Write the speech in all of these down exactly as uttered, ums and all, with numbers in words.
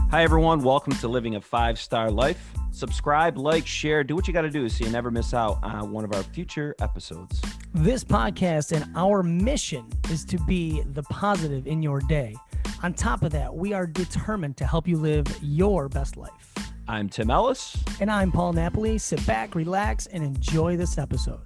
Hi, everyone. Welcome to Living a Five-Star Life. Subscribe, like, share, do what you got to do so you never miss out on one of our future episodes. This podcast and our mission is to be the positive in your day. On top of that, we are determined to help you live your best life. I'm Tim Ellis. And I'm Paul Napoli. Sit back, relax, and enjoy this episode.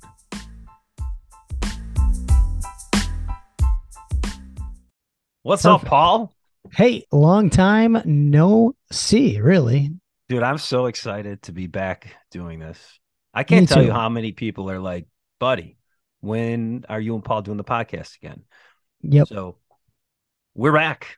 What's Perfect. up, Paul? Hey, long time no see, really. Dude, I'm so excited to be back doing this. I can't Me tell too. you how many people are like, buddy, when are you and Paul doing the podcast again? Yep. So we're back.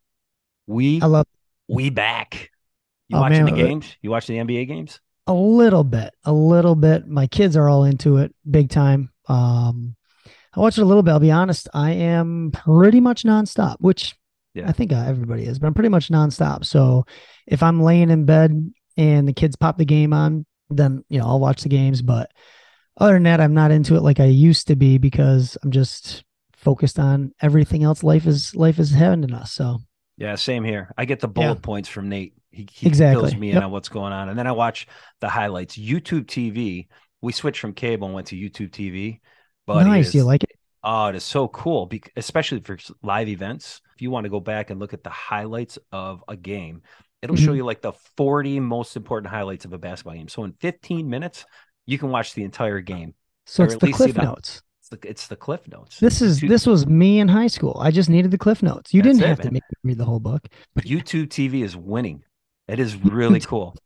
We I love we back. You Oh, watching man. the games? You watching the N B A games? a little bit, a little bit. My kids are all into it big time. Um, I watch it a little bit. I'll be honest. I am pretty much nonstop, which Yeah. I think uh, everybody is, but I'm pretty much nonstop. So if I'm laying in bed and the kids pop the game on, then, you know, I'll watch the games. But other than that, I'm not into it like I used to be because I'm just focused on everything else life is life is handing us. So Yeah, same here. I get the bullet Yeah. points from Nate. He, he Exactly. fills me in Yep. on what's going on. And then I watch the highlights. YouTube T V. We switched from cable and went to YouTube T V. But it nice. is, You like it? oh, it is so cool, bec- especially for s- live events. If you want to go back and look at the highlights of a game, it'll show Mhm. you like the forty most important highlights of a basketball game. So in fifteen minutes, you can watch the entire game. So Or it's at the least see Cliff the- Notes. It's the, it's the Cliff Notes. This is YouTube- this was me in high school. I just needed the Cliff Notes. You That's didn't it, have to man. make me read the whole book. YouTube T V is winning. It is really cool.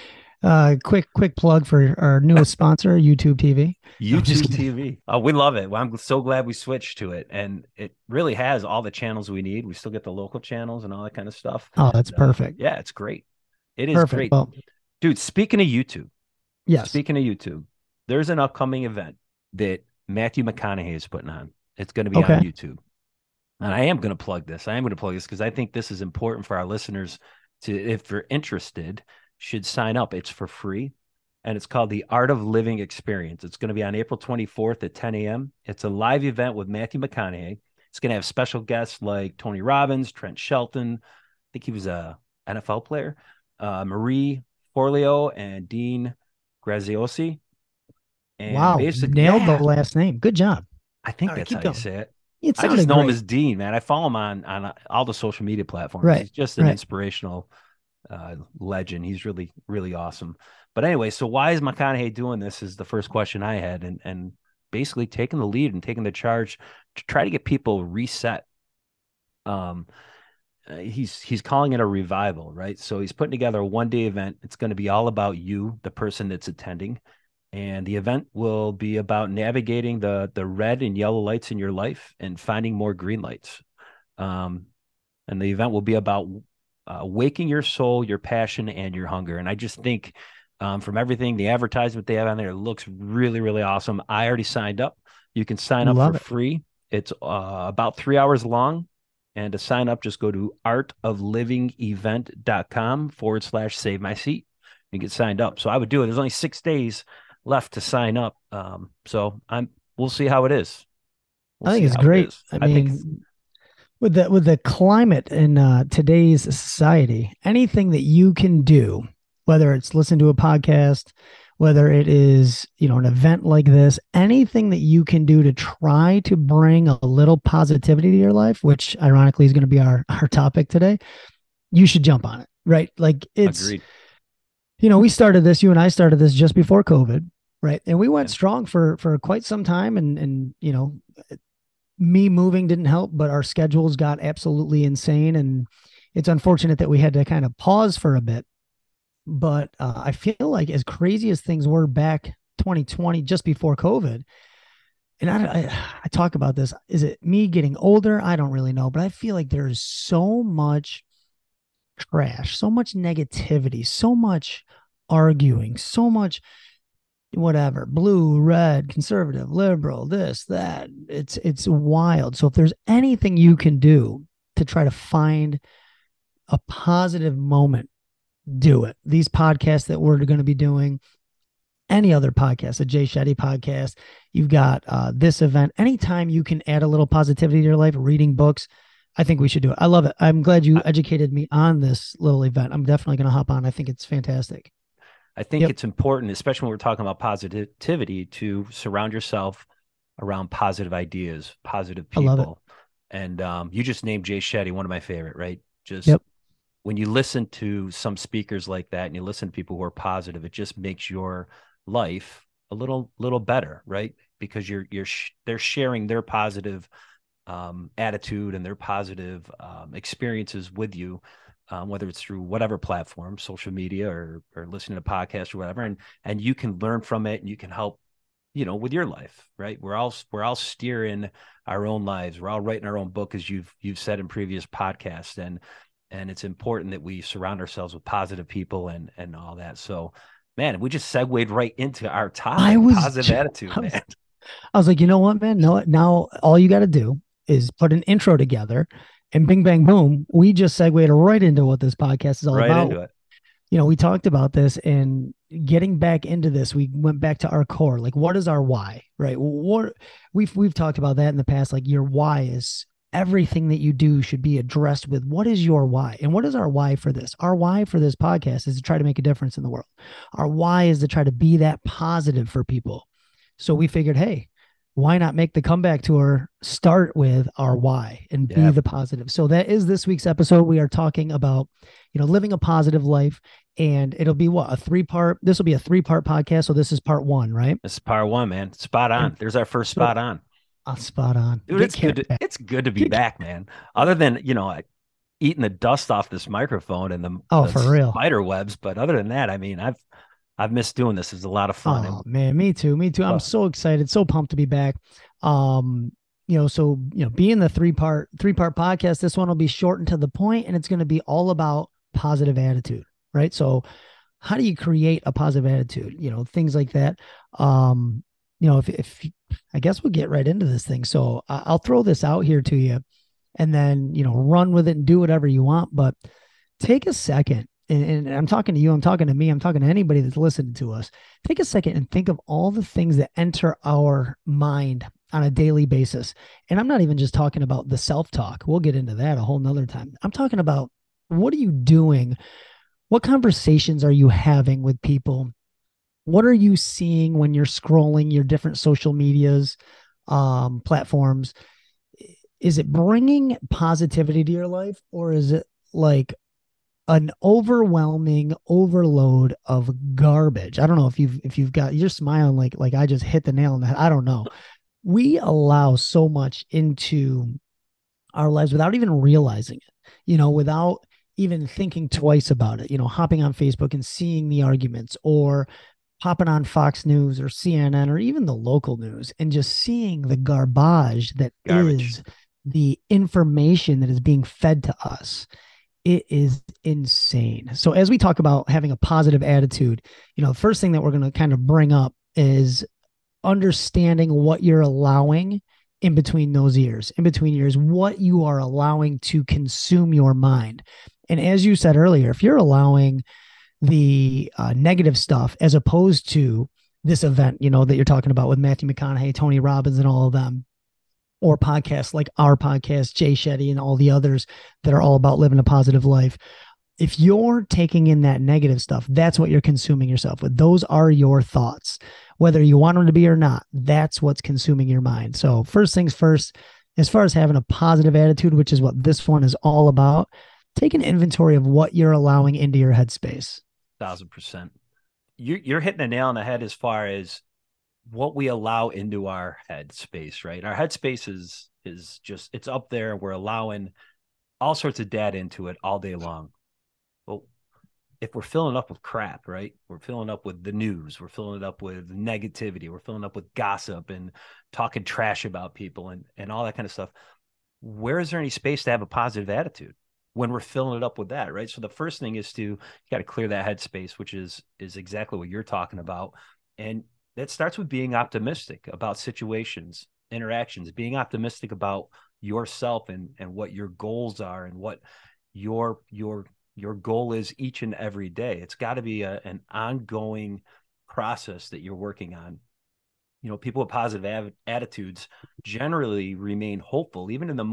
Uh, quick, quick plug for our newest sponsor, YouTube T V. I'm just YouTube kidding. T V. Oh, we love it. Well, I'm so glad we switched to it. And it really has all the channels we need. We still get the local channels and all that kind of stuff. Oh, that's And, uh, perfect. yeah, it's great. It is Perfect. great. Well, Dude, speaking of YouTube, yes. speaking of YouTube, there's an upcoming event that Matthew McConaughey is putting on. It's going to be Okay. on YouTube. And I am going to plug this. I am going to plug this because I think this is important for our listeners to, if they're interested, should sign up. It's for free. And it's called the Art of Living Experience. It's going to be on April twenty-fourth at ten a.m. It's a live event with Matthew McConaughey. It's going to have special guests like Tony Robbins, Trent Shelton. I think he was a N F L player. Uh, Marie Forleo and Dean Graziosi. And Wow. basically, Nailed yeah, the last name. Good job. I think All right, that's keep how going. you say it. It I sounded just know him great. as Dean, man. I follow him on on uh, all the social media platforms. Right, He's just an right. inspirational uh, legend. He's really, really awesome. But anyway, so why is McConaughey doing this is the first question I had, and and basically taking the lead and taking the charge to try to get people reset. Um, uh, he's he's calling it a revival, right? So he's putting together a one day event. It's going to be all about you, the person that's attending. And the event will be about navigating the the red and yellow lights in your life and finding more green lights. Um, and the event will be about uh, waking your soul, your passion, and your hunger. And I just think um, from everything, the advertisement they have on there, it looks really, really awesome. I already signed up. You can sign up Love for it. free. It's uh, about three hours long. And to sign up, just go to artoflivingevent.com forward slash save my seat and get signed up. So I would do it. There's only six days left to sign up. Um, so I'm, we'll see how it is. We'll I think see it's how it great. is. I I think mean, with the with the climate in uh, today's society, anything that you can do, whether it's listen to a podcast, whether it is, you know, an event like this, anything that you can do to try to bring a little positivity to your life, which ironically is going to be our our topic today, you should jump on it, right? Like it's, agreed. you know, we started this, you and I started this just before COVID, right? And we went Yeah. strong for for quite some time, and and you know, me moving didn't help, but our schedules got absolutely insane, and it's unfortunate that we had to kind of pause for a bit. But uh, I feel like as crazy as things were back twenty twenty, just before COVID, and I, I, I talk about this, is it me getting older? I don't really know, but I feel like there's so much trash, so much negativity, so much arguing, so much whatever, blue, red, conservative, liberal, this, that. It's it's wild. So if there's anything you can do to try to find a positive moment, do it. These podcasts that we're going to be doing, any other podcast, a Jay Shetty podcast, you've got uh, this event. Anytime you can add a little positivity to your life, reading books, I think we should do it. I love it. I'm glad you I, educated me on this little event. I'm definitely going to hop on. I think it's fantastic. I think Yep. it's important, especially when we're talking about positivity, to surround yourself around positive ideas, positive I love it. people. And um, you just named Jay Shetty, one of my favorite, right? Just Yep. when you listen to some speakers like that and you listen to people who are positive, it just makes your life a little little better, right? Because you're you're sh- they're sharing their positive um, attitude and their positive um, experiences with you, um, whether it's through whatever platform, social media or or listening to podcasts or whatever, and and you can learn from it and you can help, you know, with your life, right? We're all we're all steering our own lives. We're all writing our own book, as you've you've said in previous podcasts, and and it's important that we surround ourselves with positive people and and all that. So, man, we just segued right into our I topic, was, positive attitude, I was, man. I was like, you know what, man? No, now all you got to do is put an intro together and bing, bang, boom. We just segued right into what this podcast is all Right about. into it. You know, we talked about this and getting back into this, we went back to our core. Like, what is our why, right? What we've we've talked about that in the past. Like, your why is everything that you do should be addressed with what is your why, and what is our why for this? Our why for this podcast is to try to make a difference in the world. Our why is to try to be that positive for people. So we figured, hey, why not make the comeback tour start with our why and be Yeah, the positive? So that is this week's episode. We are talking about, you know, living a positive life, and it'll be what, a three part. This will be a three part podcast. So this is part one, right? this is part one, man. Spot And on. There's our first so, spot on. uh, spot on. Dude, Get it's good Karen to back. it's good to be Get, back, man. Other than, you know, eating the dust off this microphone and the oh, the for real. spider webs, but other than that, I mean, I've I've missed doing this. It's a lot of fun. Oh And man, me too. Me too. I'm well, so excited, so pumped to be back. Um, you know, so you know, being the three part three part podcast, this one will be short and to the point, and it's going to be all about positive attitude, right? So, how do you create a positive attitude? You know, things like that. Um, you know, if if I guess we'll get right into this thing. So I- I'll throw this out here to you, and then you know, run with it and do whatever you want. But take a second, and, and I'm talking to you, I'm talking to me, I'm talking to anybody that's listening to us. Take a second and think of all the things that enter our mind on a daily basis. And I'm not even just talking about the self talk. We'll get into that a whole nother time. I'm talking about, what are you doing? What conversations are you having with people? What are you seeing when you're scrolling your different social medias, um, platforms? Is it bringing positivity to your life, or is it like an overwhelming overload of garbage? I don't know if you've if you've got, you're smiling like like I just hit the nail on the head. I don't know. We allow so much into our lives without even realizing it, you know, without even thinking twice about it, you know, hopping on Facebook and seeing the arguments, or popping on Fox News or C N N or even the local news and just seeing the garbage that garbage. is the information that is being fed to us. It is insane. So as we talk about having a positive attitude, you know, the first thing that we're going to kind of bring up is understanding what you're allowing in between those ears, in between years, what you are allowing to consume your mind. And as you said earlier, if you're allowing the uh, negative stuff as opposed to this event, you know, that you're talking about with Matthew McConaughey, Tony Robbins, and all of them, or podcasts like our podcast, Jay Shetty, and all the others that are all about living a positive life. If you're taking in that negative stuff, that's what you're consuming yourself with. Those are your thoughts, whether you want them to be or not. That's what's consuming your mind. So first things first, as far as having a positive attitude, which is what this one is all about, take an inventory of what you're allowing into your headspace. Thousand percent. You're you're hitting the nail on the head as far as what we allow into our head space, right? Our head space is is just, it's up there. We're allowing all sorts of data into it all day long. Well, if we're filling up with crap, right? We're filling up with the news, we're filling it up with negativity, we're filling up with gossip and talking trash about people and and all that kind of stuff. Where is there any space to have a positive attitude when we're filling it up with that, right? So the first thing is to, you got to clear that headspace, which is is exactly what you're talking about. And that starts with being optimistic about situations, interactions, being optimistic about yourself and and what your goals are and what your your your goal is each and every day. It's got to be a, an ongoing process that you're working on. You know, people with positive av- attitudes generally remain hopeful, even in the most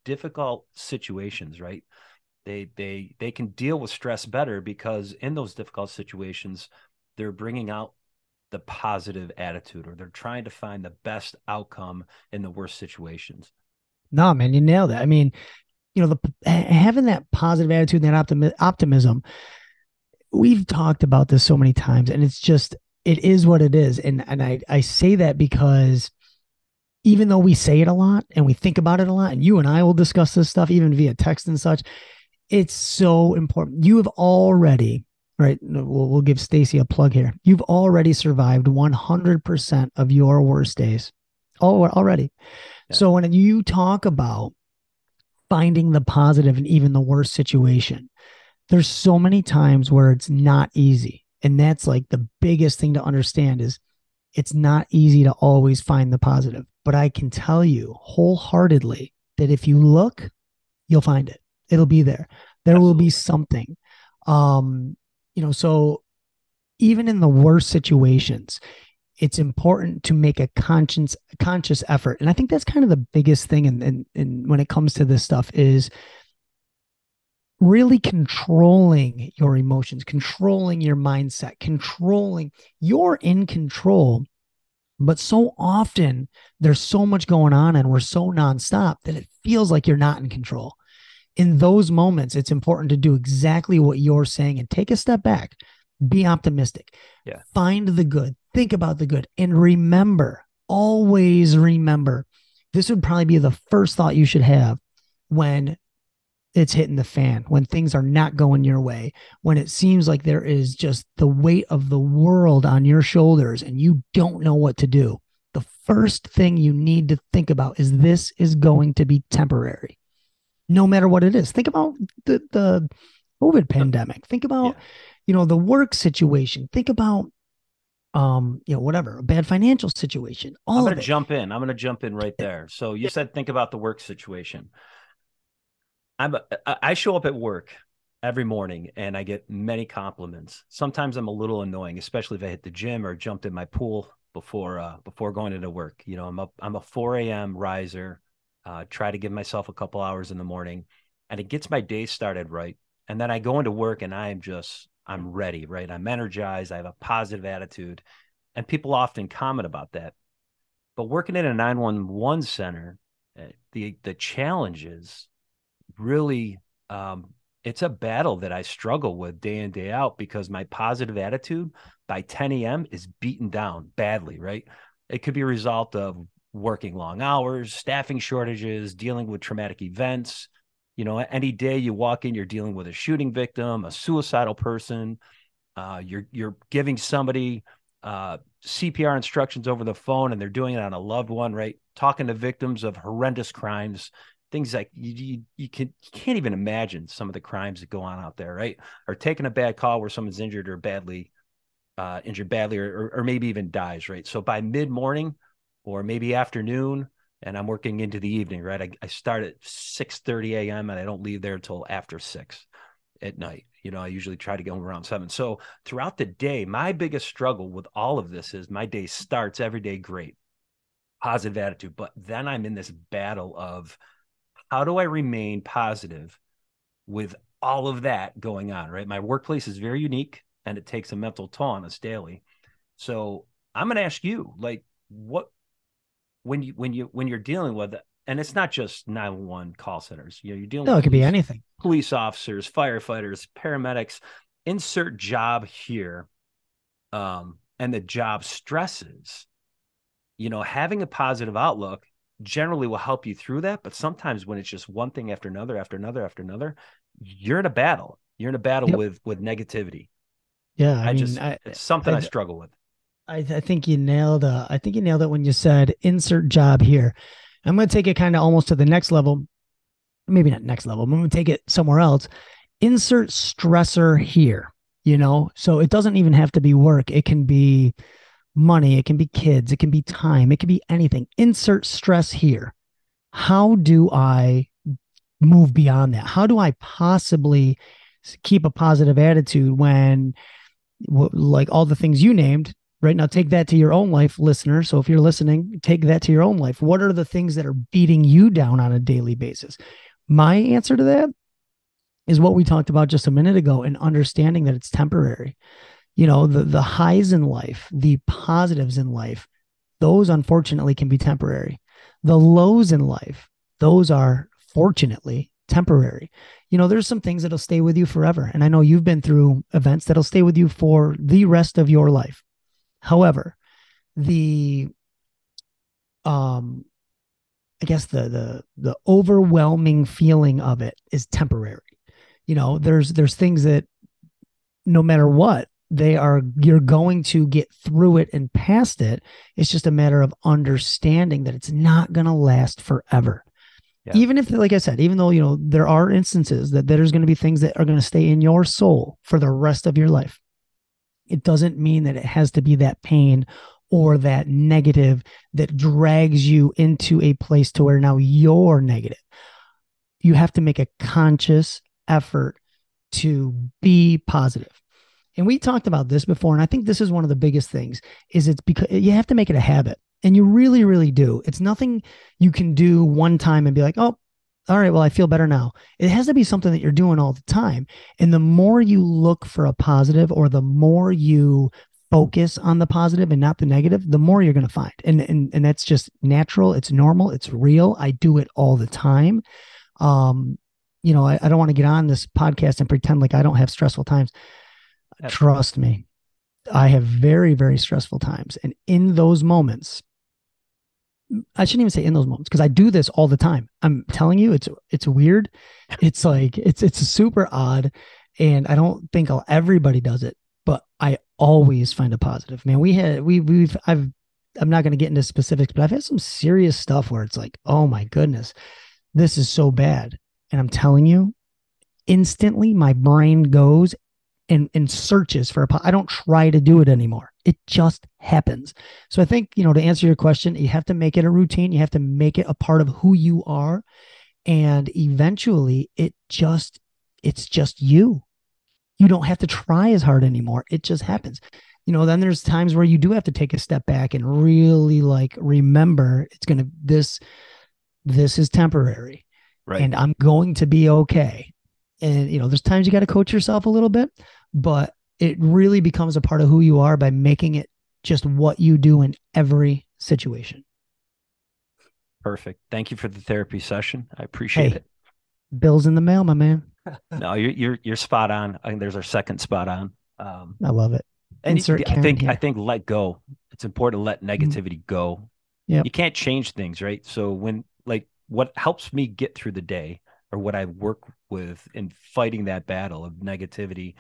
difficult situations, right? They they they can deal with stress better because in those difficult situations, they're bringing out the positive attitude, or they're trying to find the best outcome in the worst situations. No, man, you nailed it. I mean, you know, the having that positive attitude and that optimi- optimism, we've talked about this so many times, and it's just, it is what it is. And and I I say that because even though we say it a lot and we think about it a lot, and you and I will discuss this stuff even via text and such, it's so important. You have already, right? We'll, we'll give Stacy a plug here. You've already survived one hundred percent of your worst days. Oh, already. Yeah. So when you talk about finding the positive in even the worst situation, there's so many times where it's not easy. And that's like the biggest thing to understand is it's not easy to always find the positive. But I can tell you wholeheartedly that if you look, you'll find it. It'll be there. There Absolutely. Will be something. Um, you know, so even in the worst situations, it's important to make a conscious conscious effort. And I think that's kind of the biggest thing in, in, in when it comes to this stuff is really controlling your emotions, controlling your mindset, controlling, you're in control. But so often there's so much going on and we're so nonstop that it feels like you're not in control. In those moments, it's important to do exactly what you're saying and take a step back, be optimistic, yeah. Find the good, think about the good, and remember, always remember, this would probably be the first thought you should have when it's hitting the fan, when things are not going your way, when it seems like there is just the weight of the world on your shoulders and you don't know what to do. The first thing you need to think about is this is going to be temporary, no matter what it is. Think about the, the COVID pandemic. Think about, yeah. you know, the work situation. Think about, um, you know, whatever, a bad financial situation. All I'm going to jump in. I'm going to jump in right there. So you said, think about the work situation. I'm a, I show up at work every morning and I get many compliments. Sometimes I'm a little annoying, especially if I hit the gym or jumped in my pool before uh, before going into work. You know, I'm up, I'm a four a.m. riser. Uh, try to give myself a couple hours in the morning, and it gets my day started right. And then I go into work and I am just I'm ready, right? I'm energized. I have a positive attitude, and people often comment about that. But working in a nine one one center, the the challenges. Really, um, it's a battle that I struggle with day in, day out, because my positive attitude by ten a.m. is beaten down badly, right? It could be a result of working long hours, staffing shortages, dealing with traumatic events. You know, any day you walk in, you're dealing with a shooting victim, a suicidal person. Uh, you're you're giving somebody uh, C P R instructions over the phone, and they're doing it on a loved one, right? Talking to victims of horrendous crimes. Things like you, you, you, can, you can't even imagine some of the crimes that go on out there, right? Or taking a bad call where someone's injured or badly uh, injured badly, or, or maybe even dies, right? So by mid-morning or maybe afternoon, and I'm working into the evening, right? I, I start at six thirty a.m. and I don't leave there until after six at night. You know, I usually try to get home around seven. So throughout the day, my biggest struggle with all of this is my day starts every day great, positive attitude, but then I'm in this battle of, how do I remain positive with all of that going on, right? My workplace is very unique and it takes a mental toll on us daily. So I'm going to ask you, like, what, when you, when you, when you're dealing with it, and it's not just nine one one call centers, you know, you're dealing no, with it could police, be anything, police officers, firefighters, paramedics, insert job here. Um, and the job stresses, you know, having a positive outlook generally will help you through that. But sometimes when it's just one thing after another, after another, after another, you're in a battle. You're in a battle yep. with, with negativity. Yeah. I, I mean, just, I, it's something I, I struggle with. I, I think you nailed, uh, I think you nailed it when you said insert job here. I'm going to take it kind of almost to the next level, maybe not next level. I'm going to take it somewhere else. Insert stressor here, you know, so it doesn't even have to be work. It can be money, it can be kids, it can be time, it can be anything. Insert stress here. How do I move beyond that? How do I possibly keep a positive attitude when, like all the things you named, Right now, take that to your own life, listener. So if you're listening, take that to your own life. What are the things that are beating you down on a daily basis? My answer to that is what we talked about just a minute ago, and understanding that it's temporary. You know, the the highs in life, the positives in life, those unfortunately can be temporary. The lows in life, those are fortunately temporary. You know, there's some things that'll stay with you forever. And I know you've been through events that'll stay with you for the rest of your life. However, the um I guess the the the overwhelming feeling of it is temporary. You know, there's there's things that no matter what, they are you're going to get through it and past it. It's just a matter of understanding that it's not going to last forever. Yeah. Even if, like I said, even though, you know, there are instances that there's going to be things that are going to stay in your soul for the rest of your life, it doesn't mean that it has to be that pain or that negative that drags you into a place to where now you're negative. You have to make a conscious effort to be positive. And we talked about this before, and I think this is one of the biggest things, is it's because you have to make it a habit. And you really, really do. It's nothing you can do one time and be like, oh, all right, well, I feel better now. It has to be something that you're doing all the time. And the more you look for a positive, or the more you focus on the positive and not the negative, the more you're going to find. And, and, and that's just natural. It's normal. It's real. I do it all the time. Um, you know, I, I don't want to get on this podcast and pretend like I don't have stressful times. That's Trust me, I have very, very stressful times. And in those moments, I shouldn't even say in those moments, because I do this all the time. I'm telling you, it's it's weird. It's like it's it's super odd, and I don't think I'll, everybody does it, but I always find a positive. Man, we had we we've I've I'm not going to get into specifics, but I've had some serious stuff where it's like, oh my goodness, this is so bad, and I'm telling you, instantly my brain goes and and searches for a. I don't try to do it anymore. It just happens. So I think, you know, to answer your question, you have to make it a routine. You have to make it a part of who you are. And eventually it just, it's just you. You don't have to try as hard anymore. It just happens. You know, then there's times where you do have to take a step back and really like remember it's going to, this, this is temporary. Right. And I'm going to be okay. And, you know, there's times you got to coach yourself a little bit, but it really becomes a part of who you are by making it just what you do in every situation. Perfect. Thank you for the therapy session. I appreciate hey, it. Bill's in the mail, my man. No, you're you're you're spot on. I think there's our second spot on. Um, I love it. And Insert I think here. I think let go. It's important to let negativity mm. go. Yeah. You can't change things, right? So when like what helps me get through the day, or what I work with in fighting that battle of negativity,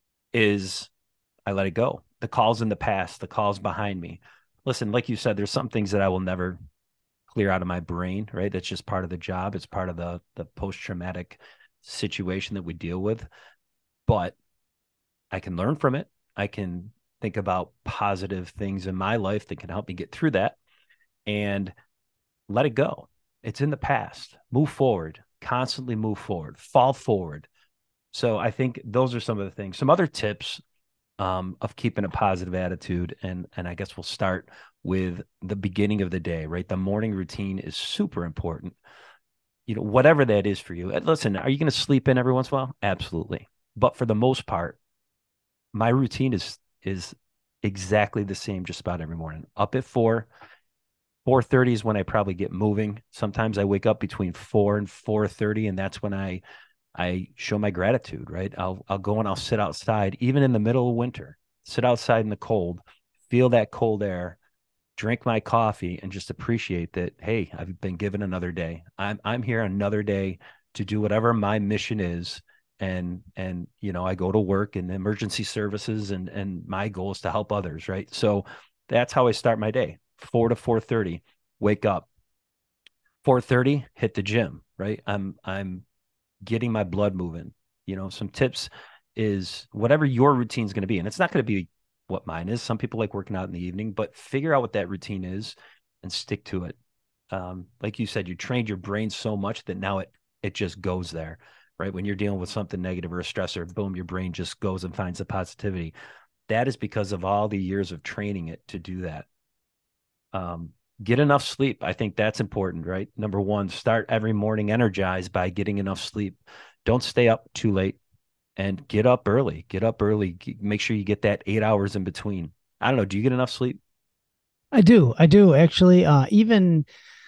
is I let it go. The call's in the past, the call's behind me. Listen, like you said, there's some things that I will never clear out of my brain, right? That's just part of the job. It's part of the the post-traumatic situation that we deal with. But I can learn from it. I can think about positive things in my life that can help me get through that, and let it go. It's in the past. Move forward. Constantly move forward. Fall forward. So I think those are some of the things, some other tips um, of keeping a positive attitude. And, and I guess we'll start with the beginning of the day, right? The morning routine is super important. You know, whatever that is for you. Listen, are you going to sleep in every once in a while? Absolutely. But for the most part, my routine is, is exactly the same just about every morning. Up at four, four thirty is when I probably get moving. Sometimes I wake up between four and four thirty, and that's when I I show my gratitude, right? I'll I'll go and I'll sit outside, even in the middle of winter, sit outside in the cold, feel that cold air, drink my coffee, and just appreciate that, hey, I've been given another day. I'm I'm here another day to do whatever my mission is. And and you know, I go to work in emergency services, and and my goal is to help others, right? So that's how I start my day. four to four thirty, wake up. four thirty, hit the gym, right? I'm I'm getting my blood moving. You know, some tips is whatever your routine is going to be. And it's not going to be what mine is. Some people like working out in the evening, but figure out what that routine is and stick to it. Um, like you said, you trained your brain so much that now it, it just goes there, right? When you're dealing with something negative or a stressor, boom, your brain just goes and finds the positivity. that is because of all the years of training it to do that. Um, get enough sleep. I think that's important, right? Number one, start every morning energized by getting enough sleep. Don't stay up too late and get up early. Get up early. Make sure you get that eight hours in between. I don't know. Do you get enough sleep? I do. I do actually. Uh, even,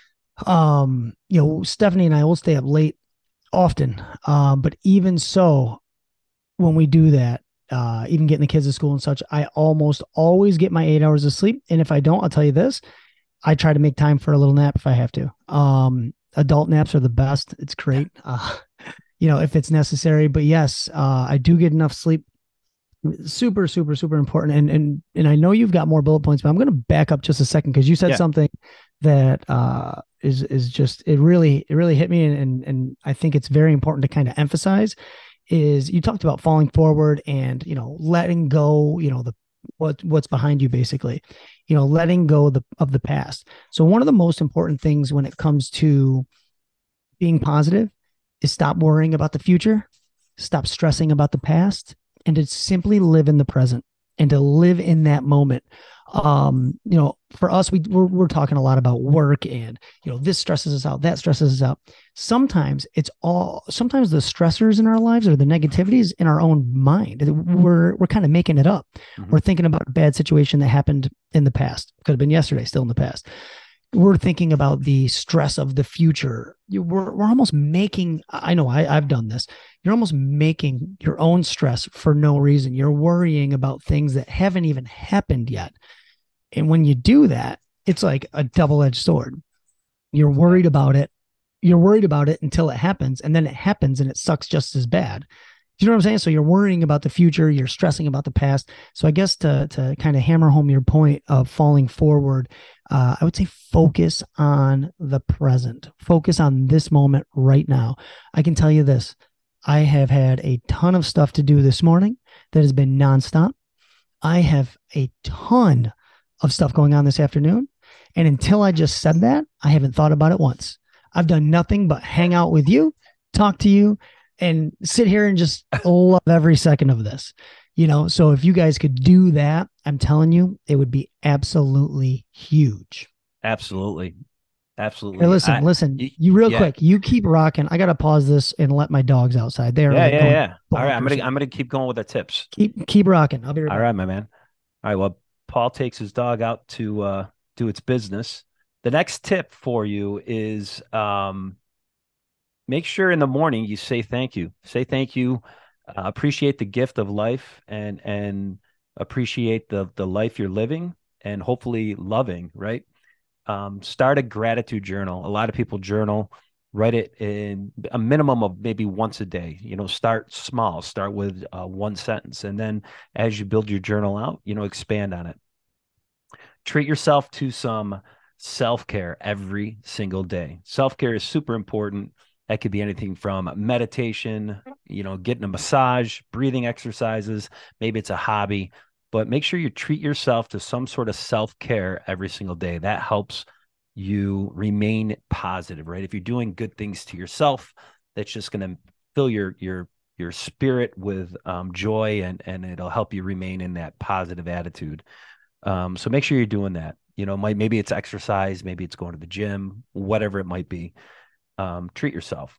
um, you know, Stephanie and I will stay up late often. Um, but even so, when we do that, uh, even getting the kids to school and such, I almost always get my eight hours of sleep. And if I don't, I'll tell you this, I try to make time for a little nap if I have to. Um, adult naps are the best. It's great. Uh, you know, if it's necessary, but yes, uh, I do get enough sleep. Super, super, super important. And, and, and I know you've got more bullet points, but I'm going to back up just a second. Cause you said Yeah. something that, uh, is, is just, it really, it really hit me. And, and, and I think it's very important to kind of emphasize is you talked about falling forward and, you know, letting go, you know, the, what, what's behind you basically, you know, letting go of the, of the past. So one of the most important things when it comes to being positive is stop worrying about the future, stop stressing about the past, and to simply live in the present and to live in that moment. Um, you know, for us, we we're, we're talking a lot about work and, you know, this stresses us out, that stresses us out. Sometimes it's all, sometimes the stressors in our lives or the negativities in our own mind. We're, we're kind of making it up. Mm-hmm. We're thinking about a bad situation that happened in the past. Could have been yesterday, still in the past. We're thinking about the stress of the future. You, we're, we're almost making, I know I, I've done this. You're almost making your own stress for no reason. You're worrying about things that haven't even happened yet. And when you do that, it's like a double-edged sword. You're worried about it. You're worried about it until it happens. And then it happens and it sucks just as bad. Do you know what I'm saying? So you're worrying about the future, you're stressing about the past. So I guess to to kind of hammer home your point of falling forward, uh, I would say focus on the present. Focus on this moment right now. I can tell you this. I have had a ton of stuff to do this morning that has been nonstop. I have a ton of stuff going on this afternoon. And until I just said that, I haven't thought about it once. I've done nothing but hang out with you, talk to you, and sit here and just love every second of this, you know? So if you guys could do that, I'm telling you, it would be absolutely huge. Absolutely. Absolutely. Hey, listen, I, listen, you real yeah. quick, you keep rocking. I got to pause this and let my dogs outside. They're yeah, like yeah, going yeah. All right. I'm going to, I'm going to keep going with the tips. Keep, keep rocking. I'll be right back. All right, my man. All right. Well, Paul takes his dog out to uh, do its business. The next tip for you is, um, make sure in the morning you say thank you. Say thank you. Uh, appreciate the gift of life and and appreciate the the life you're living and hopefully loving, right? Um, start a gratitude journal. A lot of people journal. Write it in a minimum of maybe once a day. You know, start small. Start with uh, one sentence, and then as you build your journal out, you know, expand on it. Treat yourself to some self-care every single day. Self-care is super important. That could be anything from meditation, you know, getting a massage, breathing exercises. Maybe it's a hobby, but make sure you treat yourself to some sort of self-care every single day. That helps you remain positive, right? If you're doing good things to yourself, that's just going to fill your, your, your spirit with um, joy and, and it'll help you remain in that positive attitude. Um, so make sure you're doing that. You know, might, maybe it's exercise, maybe it's going to the gym, whatever it might be. Um, treat yourself.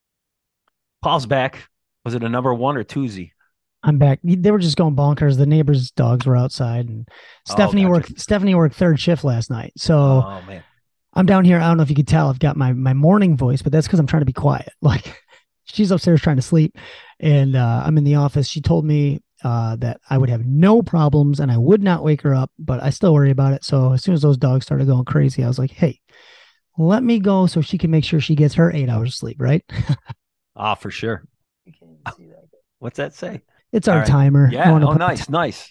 Paul's back. Was it a number one or twosie? I'm back. They were just going bonkers. The neighbors' dogs were outside, and Stephanie oh, gotcha. worked. Stephanie worked third shift last night, so oh man, I'm down here. I don't know if you could tell. I've got my my morning voice, but that's because I'm trying to be quiet. Like she's upstairs trying to sleep, and uh, I'm in the office. She told me uh, that I would have no problems, and I would not wake her up, but I still worry about it. So as soon as those dogs started going crazy, I was like, "Hey, let me go so she can make sure she gets her eight hours of sleep, right?" Ah, for sure. You can't see that. What's that say? It's our right. timer. Yeah. Oh, nice, nice.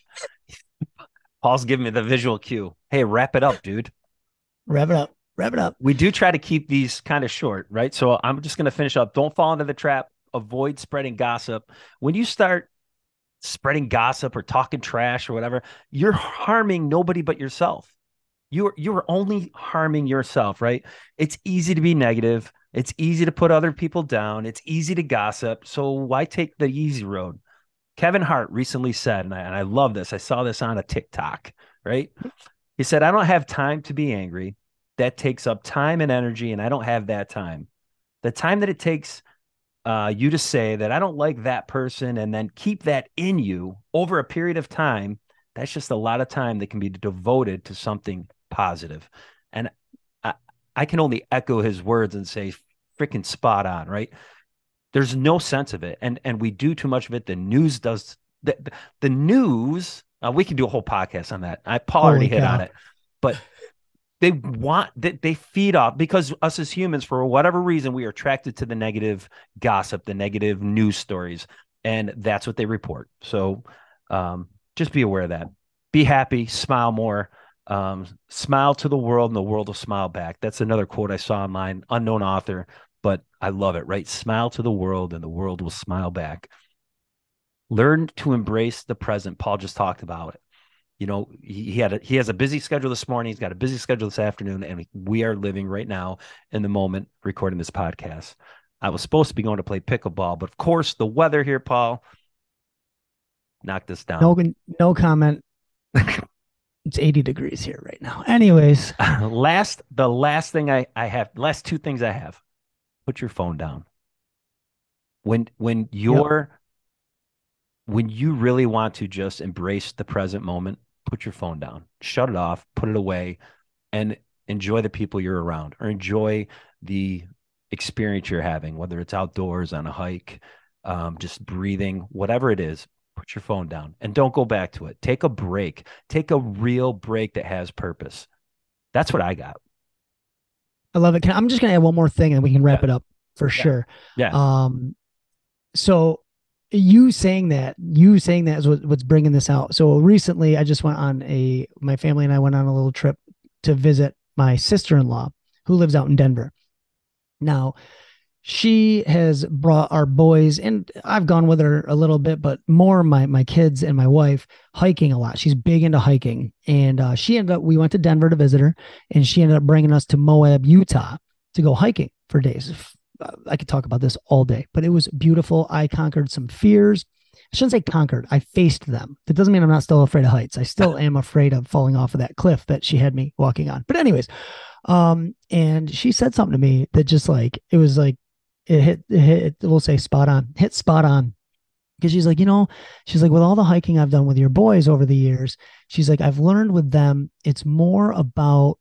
Paul's giving me the visual cue. Hey, wrap it up, dude. Wrap it up. Wrap it up. We do try to keep these kind of short, right? So I'm just going to finish up. Don't fall into the trap. Avoid spreading gossip. When you start spreading gossip or talking trash or whatever, you're harming nobody but yourself. You're you're only harming yourself, right? It's easy to be negative. It's easy to put other people down. It's easy to gossip. So why take the easy road? Kevin Hart recently said, and I, and I love this. I saw this on a TikTok, right? He said, I don't have time to be angry. That takes up time and energy, and I don't have that time. The time that it takes uh, you to say that I don't like that person and then keep that in you over a period of time, that's just a lot of time that can be devoted to something positive. And I, I can only echo his words and say, freaking spot on, right? There's no sense of it. And and we do too much of it. The news does, the, the, the news, uh, we can do a whole podcast on that. I Paul already hit on it, but they want that they feed off, because us as humans, for whatever reason, we are attracted to the negative gossip, the negative news stories, and that's what they report. So um, just be aware of that. Be happy, smile more, um, smile to the world, and the world will smile back. That's another quote I saw online, unknown author, but I love it, right? Smile to the world, and the world will smile back. Learn to embrace the present. Paul just talked about it. You know, he, he had a, he has a busy schedule this morning. He's got a busy schedule this afternoon, and we are living right now in the moment recording this podcast. I was supposed to be going to play pickleball, but of course the weather here, Paul, knocked us down. No, no comment. It's eighty degrees here right now. Anyways, last the last thing I I have, last two things I have. Put your phone down. When when you're yep. when you really want to just embrace the present moment, put your phone down, shut it off, put it away, and enjoy the people you're around, or enjoy the experience you're having, whether it's outdoors, on a hike, um, just breathing, whatever it is. Put your phone down and don't go back to it. Take a break. Take a real break that has purpose. That's what I got. I love it. Can, I'm just going to add one more thing and we can wrap yeah. it up for yeah. sure. Yeah. Um, so you saying that, you saying that is what, what's bringing this out. So recently I just went on a, my family and I went on a little trip to visit my sister-in-law who lives out in Denver. Now, she has brought our boys, and I've gone with her a little bit, but more my my kids and my wife, hiking a lot. She's big into hiking. And uh, she ended up, we went to Denver to visit her, and she ended up bringing us to Moab, Utah to go hiking for days. I could talk about this all day, but it was beautiful. I conquered some fears. I shouldn't say conquered. I faced them. That doesn't mean I'm not still afraid of heights. I still am afraid of falling off of that cliff that she had me walking on. But anyways, um, and she said something to me that just like, it was like, it hit, it hit, we'll say spot on, hit spot on. Because she's like, you know, she's like, with all the hiking I've done with your boys over the years, she's like, I've learned with them, it's more about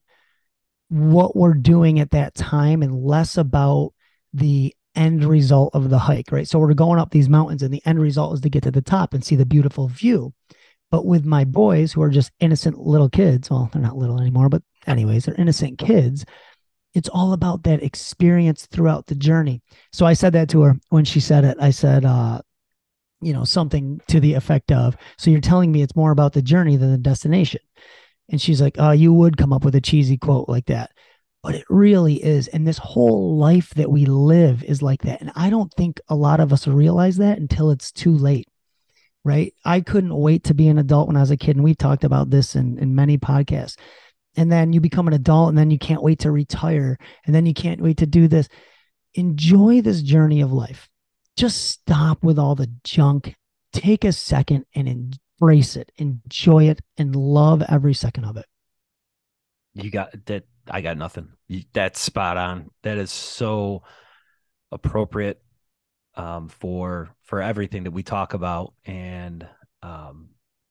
what we're doing at that time and less about the end result of the hike, right? So we're going up these mountains and the end result is to get to the top and see the beautiful view. But with my boys, who are just innocent little kids, well, they're not little anymore, but anyways, they're innocent kids. It's all about that experience throughout the journey. So I said that to her when she said it. I said, uh, you know, something to the effect of, so you're telling me it's more about the journey than the destination. And she's like, oh, you would come up with a cheesy quote like that. But it really is. And this whole life that we live is like that. And I don't think a lot of us realize that until it's too late, right? I couldn't wait to be an adult when I was a kid. And we've talked about this in, in many podcasts. And then you become an adult and then you can't wait to retire. And then you can't wait to do this. Enjoy this journey of life. Just stop with all the junk. Take a second and embrace it. Enjoy it and love every second of it. You got that. I got nothing. You, that's spot on. That is so appropriate um, for, for everything that we talk about. And, um,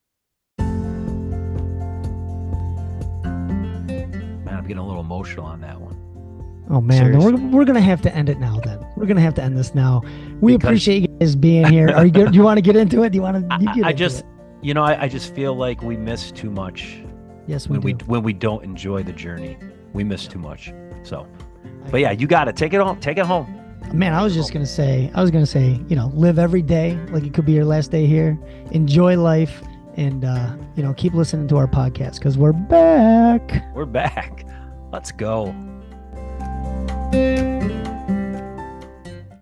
I'm getting a little emotional on that one. Oh man, we're we're gonna have to end it now. Then we're gonna have to end this now. We because, appreciate you guys being here. Are you good? Do you want to get into it? Do you want to? I, I just, it? you know, I, I just feel like we miss too much. Yes, we when do. we when we don't enjoy the journey, we miss too much. So, but yeah, you got to take it home. Take it home. Man, I was just gonna say, I was gonna say, you know, live every day like it could be your last day here. Enjoy life. And, uh, you know, keep listening to our podcast because we're back. We're back. Let's go.